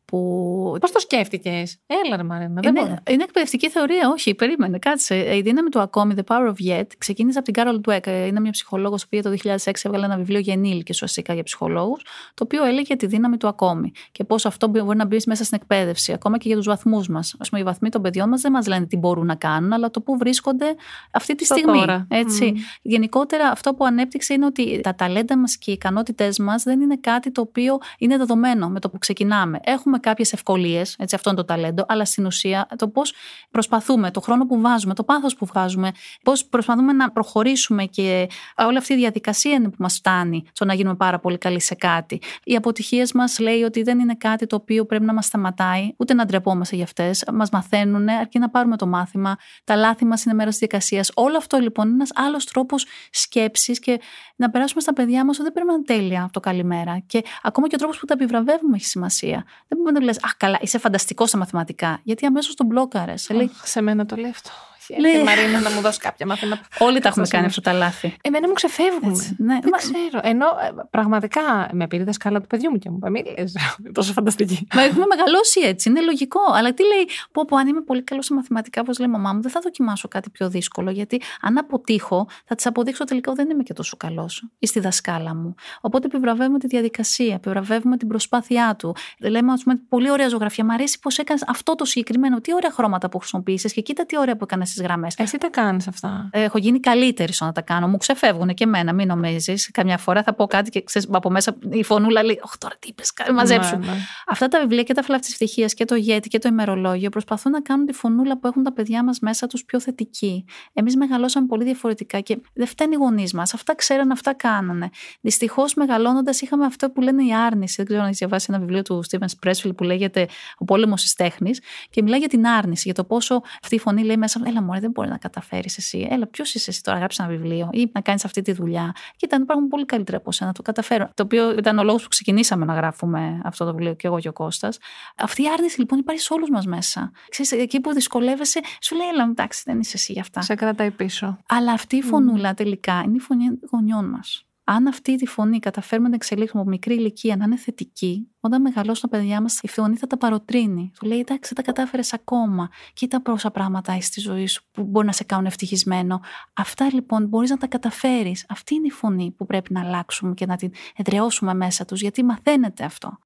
Που... Πώς το σκέφτηκες? Έλα ρε Μαρίνα, δεν είναι, μπορώ. είναι εκπαιδευτική θεωρία, όχι, περίμενε, κάτσε. Η δύναμη του ακόμη, The Power of Yet, ξεκίνησε από την Carol Dweck. Είναι μια ψυχολόγος που το δύο χιλιάδες έξι έβγαλε ένα βιβλίο για ενήλικες ουσιαστικά για ψυχολόγους, το οποίο έλεγε τη δύναμη του ακόμη και πώς αυτό μπορεί να μπει μέσα στην εκπαίδευση, ακόμα και για τους βαθμούς μας. Ας πούμε, οι βαθμοί των παιδιών μας δεν μας λένε τι μπορούν να κάνουν, αλλά το πού βρίσκονται αυτή τη στιγμή. Έτσι. Mm. Γενικότερα, αυτό που ανέπτυξε είναι ότι τα ταλέντα μας και οι ικανότητές μας δεν είναι κάτι το οποίο είναι δεδομένο με το που ξεκινάμε. Έχουμε κάποιες ευκολίες, έτσι, αυτό είναι το ταλέντο, αλλά στην ουσία το πώς προσπαθούμε, το χρόνο που βάζουμε, το πάθος που βγάζουμε, πώς προσπαθούμε να προχωρήσουμε και όλη αυτή η διαδικασία είναι που μας φτάνει στο να γίνουμε πάρα πολύ καλοί σε κάτι. Οι αποτυχίες μας λέει ότι δεν είναι κάτι το οποίο πρέπει να μας σταματάει, ούτε να ντρεπόμαστε για αυτές. Μας μαθαίνουν, αρκεί να πάρουμε το μάθημα. Τα λάθη μας είναι μέρος της διαδικασίας. Όλο αυτό λοιπόν είναι ένας άλλος τρόπος σκέψης και να περάσουμε στα παιδιά μας ότι δεν πρέπει να είναι τέλεια αυτό καλημέρα. Και ακόμα και ο τρόπος που τα επιβραβεύουμε έχει σημασία. Δεν μπορεί να λες, αχ, καλά, είσαι φανταστικό στα μαθηματικά. Γιατί αμέσως τον μπλόκαρες. Oh, λέει, σε μένα το λέει αυτό. Λέει, Μαρίνα, να μου δώσει κάποια μαθήματα. Όλοι τα έχουμε κάνει αυτά τα λάθη. Εμένα μου ξεφεύγουν. Ναι, δεν μα... ξέρω. Ενώ πραγματικά με πήρε δασκάλα του παιδιού μου και μου είπε: μη λες, τόσο φανταστική. Μα έχουμε μεγαλώσει έτσι. Είναι λογικό. Αλλά τι λέει, πω, πω αν είμαι πολύ καλό σε μαθηματικά, όπως λέει η μαμά μου, δεν θα δοκιμάσω κάτι πιο δύσκολο. Γιατί αν αποτύχω, θα τη αποδείξω τελικά ότι δεν είμαι και τόσο καλό ή στη δασκάλα μου. Οπότε επιβραβεύουμε τη διαδικασία, επιβραβεύουμε την προσπάθειά του. Λέμε, α πούμε, πολύ ωραία ζωγραφία. Μ' αρέσει πώς έκανε αυτό το συγκεκριμένο. Τι ωραία χρώματα που χρησιμοποίησε και κοίτα τι ωραία που έκανε. Γραμμές. Εσύ τα κάνεις αυτά? Έχω γίνει καλύτερη στο να τα κάνω. Μου ξεφεύγουν και εμένα, μην νομίζεις. Καμιά φορά θα πω κάτι και ξέρεις, από μέσα η φωνούλα λέει: όχι, τώρα τι είπες, μαζέψου. Ναι, ναι. Αυτά τα βιβλία και τα φύλλα της ευτυχίας και το Yeti και το ημερολόγιο προσπαθούν να κάνουν τη φωνούλα που έχουν τα παιδιά μας μέσα τους πιο θετική. Εμείς μεγαλώσαμε πολύ διαφορετικά και δεν φταίνει οι γονείς μας. Αυτά ξέραν, αυτά κάνανε. Δυστυχώς μεγαλώνοντας είχαμε αυτό που λένε η άρνηση. Δεν ξέρω αν έχεις διαβάσει ένα βιβλίο του Steven Pressfield που λέγεται Ο πόλεμος της τέχνης και μιλάει για την άρνηση, για το πόσο αυτή η φωνή λέει μέσα: έλα, μωρέ, δεν μπορεί να καταφέρεις εσύ. Έλα, ποιος είσαι εσύ τώρα, γράψεις ένα βιβλίο ή να κάνεις αυτή τη δουλειά. Και ήταν υπάρχουν πολύ καλύτερα από σένα, να το καταφέρω. Το οποίο ήταν ο λόγος που ξεκινήσαμε να γράφουμε αυτό το βιβλίο και εγώ και ο Κώστας. Αυτή η άρνηση λοιπόν υπάρχει σε όλους μας μέσα. Ξέρεις, εκεί που δυσκολεύεσαι, σου λέει: έλα, εντάξει, δεν είσαι εσύ γι' αυτά. Σε κρατάει πίσω. Αλλά αυτή η φωνούλα mm. τελικά είναι η φωνή γονιών μας. Αν αυτή τη φωνή καταφέρουμε να εξελίξουμε από μικρή ηλικία να είναι θετική, όταν μεγαλώσουν τα παιδιά μας, η φωνή θα τα παροτρύνει. Του λέει: εντάξει, δεν τα κατάφερες ακόμα. Κοίτα πόσα πράγματα έχεις στη ζωή σου που μπορεί να σε κάνουν ευτυχισμένο. Αυτά λοιπόν μπορείς να τα καταφέρεις. Αυτή είναι η φωνή που πρέπει να αλλάξουμε και να την εδραιώσουμε μέσα τους, γιατί μαθαίνεται αυτό.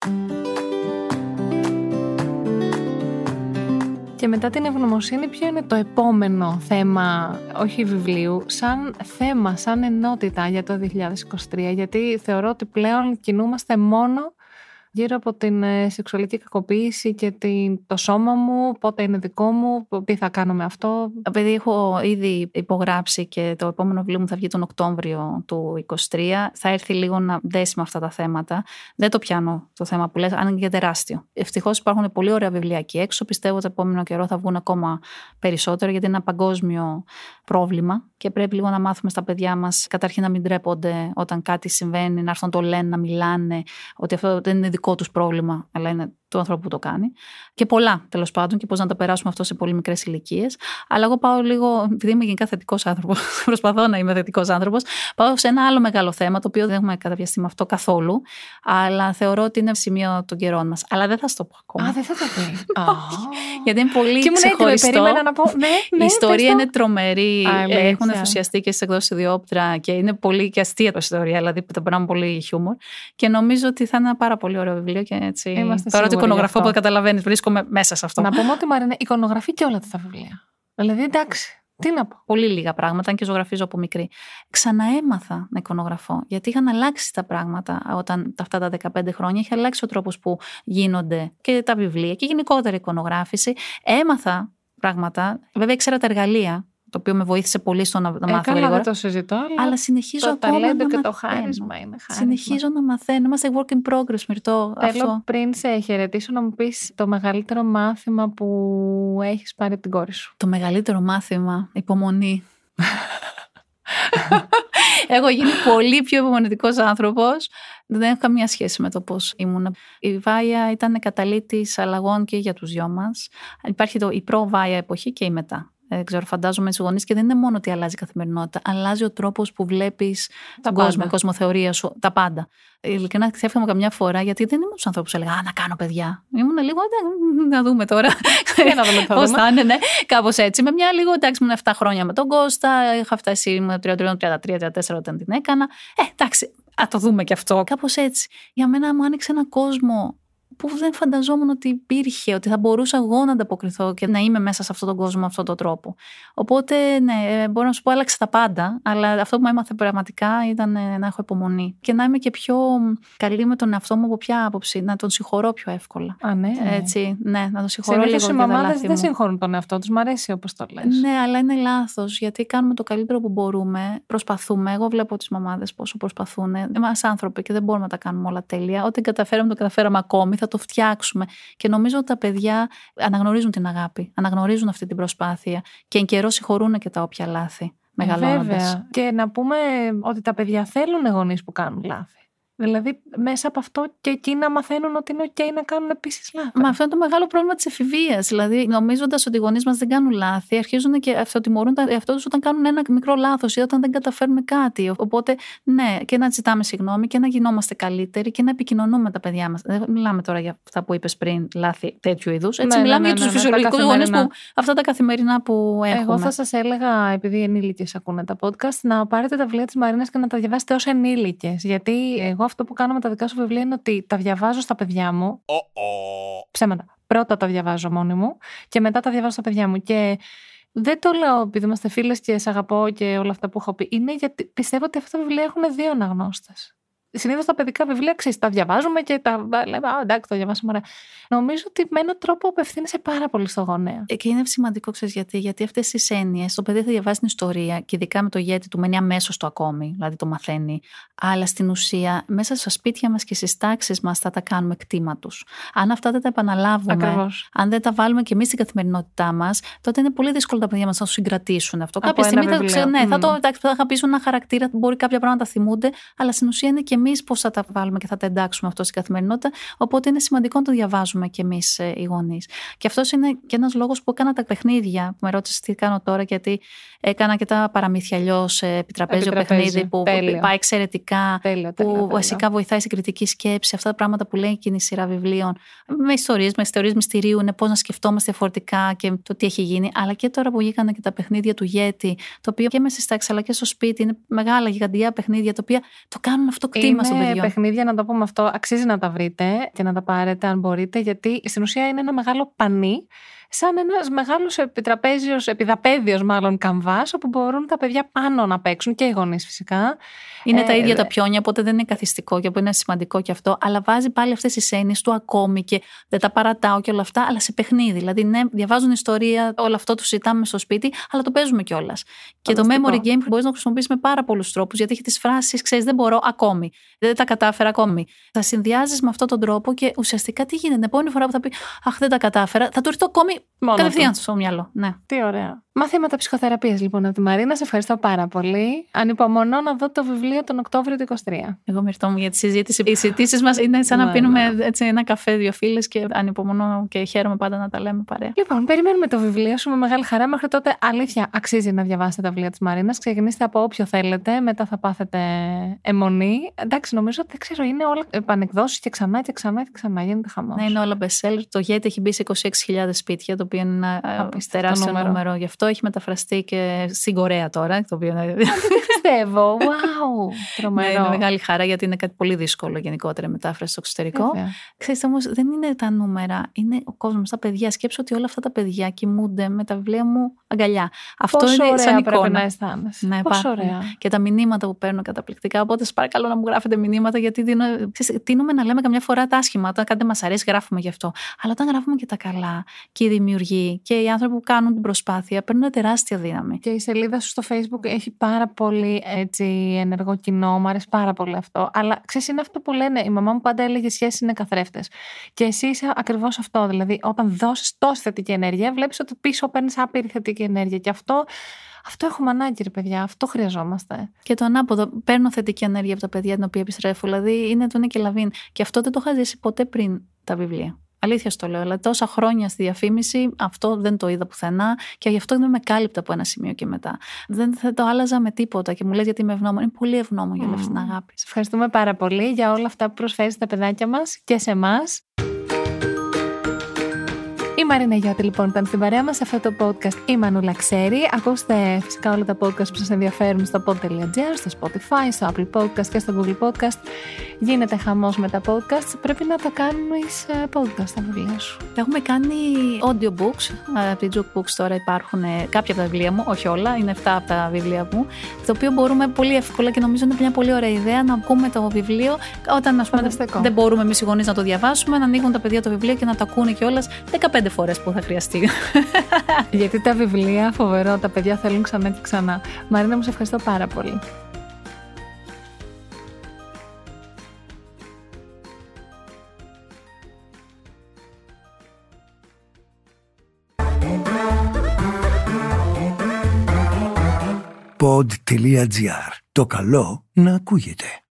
Και μετά την ευγνωμοσύνη, ποιο είναι το επόμενο θέμα, όχι βιβλίου, σαν θέμα, σαν ενότητα για το δύο χιλιάδες είκοσι τρία? Γιατί θεωρώ ότι πλέον κινούμαστε μόνο γύρω από την σεξουαλική κακοποίηση και την, το σώμα μου, πότε είναι δικό μου, τι θα κάνω με αυτό. Επειδή έχω ήδη υπογράψει και το επόμενο βιβλίο μου θα βγει τον Οκτώβριο του είκοσι τρία, θα έρθει λίγο να δέσει με αυτά τα θέματα. Δεν το πιάνω το θέμα που λες, αν είναι και τεράστιο. Ευτυχώς υπάρχουν πολύ ωραία βιβλία εκεί έξω. Πιστεύω ότι το επόμενο καιρό θα βγουν ακόμα περισσότερο, γιατί είναι ένα παγκόσμιο πρόβλημα και πρέπει λίγο να μάθουμε στα παιδιά μας καταρχήν να μην ντρέπονται όταν κάτι συμβαίνει, να έρθουν το λένε, να μιλάνε, ότι αυτό δεν είναι δικό τους πρόβλημα, αλλά είναι του ανθρώπου που το κάνει. Και πολλά, τέλος πάντων, και πώς να τα περάσουμε αυτό σε πολύ μικρές ηλικίες. Αλλά εγώ πάω λίγο, επειδή είμαι γενικά θετικός άνθρωπος, προσπαθώ να είμαι θετικός άνθρωπος, πάω σε ένα άλλο μεγάλο θέμα, το οποίο δεν έχουμε καταπιαστεί με αυτό καθόλου, αλλά θεωρώ ότι είναι σημείο των καιρών μας. Αλλά δεν θα στο πω ακόμα. Α, δεν θα το πει. Γιατί είναι πολύ και ξεχωριστό. Περίμενα να πω, ναι, ναι, η ιστορία είναι τρομερή. Έχουν ενθουσιαστεί και στις εκδόσεις Ιδιόπτρα και είναι πολύ και αστεία η ιστορία, δηλαδή το περνάμε πολύ χιούμορ. Και νομίζω ότι θα είναι ένα πάρα πολύ ωραίο βιβλίο και έτσι. Τώρα το εικονογραφώ, που καταλαβαίνεις, βρίσκομαι μέσα σε αυτό. Να πούμε ότι Μαρίνα εικονογραφεί και όλα τα βιβλία. Δηλαδή, εντάξει. Τι να πω. Πολύ λίγα πράγματα, αν και ζωγραφίζω από μικρή. Ξαναέμαθα να εικονογραφώ, γιατί είχαν αλλάξει τα πράγματα όταν αυτά τα δεκαπέντε χρόνια. Είχε αλλάξει ο τρόπος που γίνονται και τα βιβλία και γενικότερα η εικονογράφηση. Έμαθα πράγματα. Βέβαια, ήξερα τα εργαλεία, το οποίο με βοήθησε πολύ στο να, να μάθω γρήγορα. Δεν το συζητώ, αλλά, αλλά συνεχίζω το ακόμα ταλέντο να και μαθαίνω. Το χάρισμα είναι χάρισμα. Συνεχίζω να μαθαίνω. Είμαστε work in progress, Μυρτώ. Θέλω αυτό. Πριν σε χαιρετήσω να μου πεις το μεγαλύτερο μάθημα που έχεις πάρει από την κόρη σου. Το μεγαλύτερο μάθημα, υπομονή. Έχω γίνει πολύ πιο υπομονετικός άνθρωπος. Δεν έχω καμία σχέση με το πώς ήμουν. Η Βάια ήταν καταλήτης αλλαγών και για τους δυο μας. Υπάρχει το, η προ-Βάια εποχή και η μετά. Δεν ξέρω, φαντάζομαι στους γονείς και δεν είναι μόνο ότι αλλάζει η καθημερινότητα, αλλάζει ο τρόπος που βλέπεις τον κόσμο, η κοσμοθεωρία σου, τα πάντα. Ειλικρινά ξέφυγα καμιά φορά, γιατί δεν ήμουν τους ανθρώπους που έλεγα Α, να κάνω παιδιά. Ήμουν λίγο, να δούμε τώρα. Πώς θα είναι, ναι. Κάπως έτσι. Με μια λίγο, εντάξει, ήμουν επτά χρόνια με τον Κώστα, είχα φτάσει, ήμουν τριάντα τρία τριάντα τρία τριάντα τέσσερα όταν την έκανα. Ε, εντάξει, α το δούμε κι αυτό. Κάπως έτσι. Για μένα μου άνοιξε ένα κόσμο που δεν φανταζόμουν ότι υπήρχε, ότι θα μπορούσα εγώ να ανταποκριθώ και να είμαι μέσα σε αυτόν τον κόσμο με αυτόν τον τρόπο. Οπότε, ναι, μπορώ να σου πω, άλλαξε τα πάντα, αλλά αυτό που με έμαθε πραγματικά ήταν να έχω υπομονή και να είμαι και πιο καλή με τον εαυτό μου από ποια άποψη, να τον συγχωρώ πιο εύκολα. Α, ναι. Έτσι, ναι, να τον συγχωρώ λίγο. Οι μαμάδες δεν συγχωρούν τον εαυτό τους, μ' αρέσει όπως το λες. Ναι, αλλά είναι λάθος, γιατί κάνουμε το καλύτερο που μπορούμε, προσπαθούμε. Εγώ βλέπω τις μαμάδες πόσο προσπαθούν. Είμαστε άνθρωποι και δεν μπορούμε να τα κάνουμε όλα τέλεια. Ό,τι καταφέραμε, το καταφέραμε ακόμη. Θα το φτιάξουμε. Και νομίζω ότι τα παιδιά αναγνωρίζουν την αγάπη, αναγνωρίζουν αυτή την προσπάθεια και εν καιρό συγχωρούν και τα όποια λάθη μεγαλώνοντας. Βέβαια. Και να πούμε ότι τα παιδιά θέλουν γονείς που κάνουν λάθη. Δηλαδή, μέσα από αυτό και εκεί να μαθαίνουν ότι είναι OK να κάνουν επίσης λάθη. Μα αυτό είναι το μεγάλο πρόβλημα της εφηβείας. Δηλαδή, νομίζοντας ότι οι γονείς μας δεν κάνουν λάθη, αρχίζουν και αυτοτιμωρούν τον εαυτό τους όταν κάνουν ένα μικρό λάθος ή όταν δεν καταφέρουν κάτι. Οπότε, ναι, και να ζητάμε συγγνώμη και να γινόμαστε καλύτεροι και να επικοινωνούμε με τα παιδιά μας. Δεν μιλάμε τώρα για αυτά που είπες πριν, λάθη τέτοιου είδους. Έτσι, ναι, μιλάμε ναι, ναι, για τους ναι, φυσιολογικούς γονείς που αυτά τα καθημερινά που έχουμε. Εγώ θα σας έλεγα, επειδή οι ενήλικες ακούνε τα podcast, να πάρετε τα βιβλία της Μαρίνας και να τα διαβάσετε ως ενήλικες. Γιατί εγώ αυτό που κάνω με τα δικά σου βιβλία είναι ότι τα διαβάζω στα παιδιά μου. Oh-oh. Ψέματα. Πρώτα τα διαβάζω μόνη μου και μετά τα διαβάζω στα παιδιά μου. Και δεν το λέω επειδή είμαστε φίλες και σε αγαπώ και όλα αυτά που έχω πει. Είναι γιατί πιστεύω ότι αυτά τα βιβλία έχουν δύο αναγνώστες. Συνήθως τα παιδικά βιβλία, ξέρεις, τα διαβάζουμε και τα λέμε, Α, εντάξει, το διαβάσαμε ωραία. Νομίζω ότι με έναν τρόπο απευθύνεσαι πάρα πολύ στο γονέα. Και είναι σημαντικό, ξέρεις γιατί. Γιατί αυτές τις έννοιες, το παιδί θα διαβάσει την ιστορία και ειδικά με το γέτι του μένει αμέσως το ακόμη, δηλαδή το μαθαίνει. Αλλά στην ουσία, μέσα στα σπίτια μας και στις τάξεις μας θα τα κάνουμε κτήμα τους. Αν αυτά δεν τα επαναλάβουμε, Ακριβώς. αν δεν τα βάλουμε και εμείς στην καθημερινότητά μας, τότε είναι πολύ δύσκολο τα παιδιά μας να το συγκρατήσουν αυτό. Κάποια στιγμή θα, ξε... ναι, mm. θα το εντάξει, θα χαπίσουν ένα χαρακτήρα, μπορεί κάποια πράγματα να θυμούνται, αλλά στην ουσία είναι και εμείς πώς θα τα βάλουμε και θα τα εντάξουμε αυτό στην καθημερινότητα. Οπότε είναι σημαντικό να το διαβάζουμε κι εμείς ε, οι γονείς. Και αυτός είναι και ένας λόγος που έκανα τα παιχνίδια. Που με ρώτησες τι κάνω τώρα, γιατί έκανα και τα παραμύθια αλλιώς, ε, επιτραπέζιο παιχνίδι που τέλειο. Πάει εξαιρετικά, τέλειο, τέλειο, που τέλειο. Βασικά βοηθάει στην κριτική σκέψη. Αυτά τα πράγματα που λέει και η σειρά βιβλίων. Με ιστορίες, με ιστορίες μυστηρίου, είναι πώς να σκεφτόμαστε διαφορετικά και το τι έχει γίνει. Αλλά και τώρα που βγήκαν και τα παιχνίδια του Γέτη, το οποίο και μέσα στις τάξεις αλλά και στο σπίτι είναι μεγάλα, γιγαντιά παιχνίδια, τα οποία το κάνουν αυτό κτήμα στο παιδιό. Παιχνίδια, να το πούμε αυτό, αξίζει να τα βρείτε και να τα πάρετε αν μπορείτε, γιατί στην ουσία είναι ένα μεγάλο πανί, σαν ένας μεγάλος επιτραπέζιος, επιδαπέδιος μάλλον καμβάς, όπου μπορούν τα παιδιά πάνω να παίξουν και οι γονείς φυσικά. Είναι ε, τα ίδια ε, τα πιόνια, οπότε δεν είναι καθιστικό και που είναι σημαντικό και αυτό, αλλά βάζει πάλι αυτές τις έννοιες του ακόμη και δεν τα παρατάω και όλα αυτά, αλλά σε παιχνίδι. Δηλαδή, ναι, διαβάζουν ιστορία, όλο αυτό το συζητάμε στο σπίτι, αλλά το παίζουμε κιόλας. Και το memory game μπορείς να χρησιμοποιήσεις με πάρα πολλούς τρόπους, γιατί έχει τις φράσεις, ξέρεις, δεν μπορώ ακόμη, δεν τα κατάφερα ακόμη. Θα συνδυάζεις με αυτόν τον τρόπο και ουσιαστικά τι γίνεται. Την επόμενη φορά που θα πει Αχ, δεν τα κατάφερα, θα του έρθει το ακόμη κατευθείαν στο μυαλό. Ναι. Τι ωραία. Μαθήματα ψυχοθεραπείας λοιπόν από τη Μαρίνα. Σε ευχαριστώ πάρα πολύ. Ανυπομονώ να δω το βιβλίο τον Οκτώβριο του είκοσι τρία. Εγώ μυρτώ μου για τη συζήτηση. Οι συζητήσεις μας είναι σαν να πίνουμε έτσι, ένα καφέ, δύο φίλες, και ανυπομονώ και χαίρομαι πάντα να τα λέμε παρέα. Λοιπόν, περιμένουμε το βιβλίο σου με μεγάλη χαρά. Μέχρι τότε, αλήθεια, αξίζει να διαβάσετε τα βιβλία της Μαρίνας. Ξεκινήστε από όποιο θέλετε. Μετά θα πάθετε αιμονή. Εντάξει, νομίζω ότι δεν ξέρω, είναι όλα επανεκδόσεις και ξανά και ξανά και ξανά. Γίνεται χαμός. Ναι, είναι όλα bestseller. Το Γέτη έχει μπει σε είκοσι έξι χιλιάδες σπίτια, το οποίο είναι ένα τεράστιο νούμερο. νούμερο. Γι' αυτό έχει μεταφραστεί και στην Κορέα τώρα. Το οποίο είναι... Δεν πιστεύω. Wow! Τρομερό. Ναι, είναι μεγάλη χαρά, γιατί είναι κάτι πολύ δύσκολο γενικότερα η μετάφραση στο εξωτερικό. Ξέρετε όμως, δεν είναι τα νούμερα, είναι ο κόσμος, τα παιδιά. Σκέψου ότι όλα αυτά τα παιδιά κοιμούνται με τα βιβλία μου αγκαλιά. Αυτό πόσο είναι ωραία σαν πρέπει εικόνα. Να αισθάνεσαι. Ναι, πόσο ωραία. Και τα μηνύματα που παίρνω καταπληκτικά. Οπότε σας παρακαλώ να μου γράφετε μηνύματα, γιατί δίνω... τείνουμε να λέμε καμιά φορά τα άσχημα. Όταν κάτι μας αρέσει, γράφουμε γι' αυτό. Αλλά όταν γράφουμε και τα καλά, και οι δημιουργοί και οι άνθρωποι που κάνουν την προσπάθεια, παίρνουν τεράστια δύναμη. Και η σελίδα σου στο Facebook έχει πάρα πολύ έτσι, ενεργό κοινό. Μου αρέσει πάρα πολύ αυτό. Αλλά ξέρεις, είναι αυτό που λένε. Η μαμά μου πάντα έλεγε: σχέσεις είναι καθρέφτες. Και εσύ είσαι ακριβώς αυτό. Δηλαδή, όταν δώσεις τόση θετική ενέργεια, βλέπεις ότι πίσω παίρνεις άπειρη θετική ενέργεια. Και αυτό. Αυτό έχουμε ανάγκη, ρε παιδιά. Αυτό χρειαζόμαστε. Και το ανάποδο. Παίρνω θετική ενέργεια από τα παιδιά την οποία επιστρέφω. Δηλαδή, είναι το Νίκη Λαβίν. Και αυτό δεν το είχα ζήσει ποτέ πριν τα βιβλία. Αλήθεια στο λέω, αλλά τόσα χρόνια στη διαφήμιση αυτό δεν το είδα πουθενά και γι' αυτό δεν με κάλυπτα από ένα σημείο και μετά. Δεν θα το άλλαζα με τίποτα και μου λες γιατί είμαι ευγνώμων. Είναι πολύ ευγνώμων για όλη αυτή την αγάπη. Σε ευχαριστούμε πάρα πολύ για όλα αυτά που προσφέρεις στα παιδάκια μας και σε εμάς. Η Μαρίνα Γιώτη λοιπόν ήταν στην παρέα μας σε αυτό το podcast «Η Μανούλα Ξέρει». Ακούστε φυσικά όλα τα podcast που σας ενδιαφέρουν στο pod τελεία gr, στο Spotify, στο Apple Podcast και στο Google Podcast. Γίνεται χαμός με τα podcast. Πρέπει να τα κάνεις podcast τα βιβλία σου. Έχουμε κάνει audiobooks. Από την Jukebooks τώρα υπάρχουν κάποια από τα βιβλία μου, όχι όλα, είναι εφτά από τα βιβλία μου. Το οποίο μπορούμε πολύ εύκολα και νομίζω είναι μια πολύ ωραία ιδέα να ακούμε το βιβλίο όταν ας πούμε, δεν μπορούμε εμείς οι γονείς να το διαβάσουμε, να ανοίγουν τα παιδιά το βιβλίο και να το ακούνε κιόλας δεκαπέντε φορές που θα χρειαστεί. Γιατί τα βιβλία, φοβερό, τα παιδιά θέλουν ξανά και ξανά. Μαρίνα, μου σε ευχαριστώ πάρα πολύ. pod τελεία gr. Το καλό να ακούγεται.